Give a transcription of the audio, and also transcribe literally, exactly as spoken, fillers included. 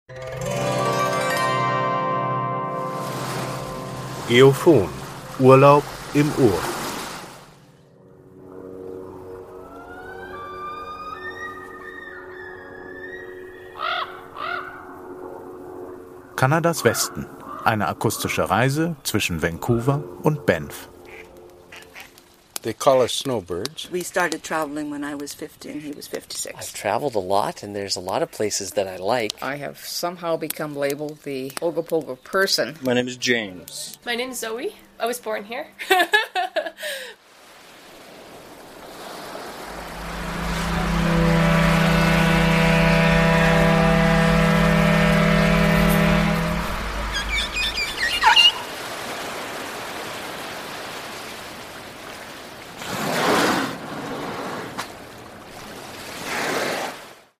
Geophon. Urlaub im Ohr. Kanadas Westen. Eine akustische Reise zwischen Vancouver und Banff. They call us snowbirds. We started traveling when I was fifteen. He was fifty-six. I've traveled a lot, and there's a lot of places that I like. I have somehow become labeled the Ogopogo person. My name is James. My name is Zoe. I was born here.